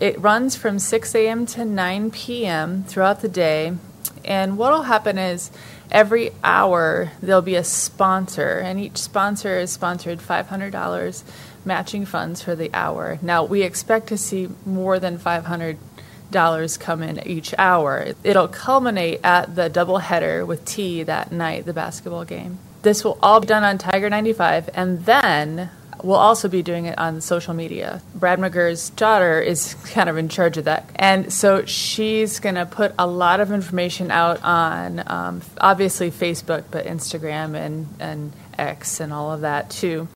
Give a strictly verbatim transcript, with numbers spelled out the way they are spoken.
It runs from six a.m. to nine p.m. throughout the day. And what will happen is every hour there'll be a sponsor, and each sponsor is sponsored five hundred dollars matching funds for the hour. Now, we expect to see more than five hundred dollars come in each hour. It'll culminate at the doubleheader with tea that night, the basketball game. This will all be done on Tiger ninety-five, and then we'll also be doing it on social media. Brad McGurk's daughter is kind of in charge of that. And so she's going to put a lot of information out on, um, obviously, Facebook, but Instagram and, and X and all of that, too.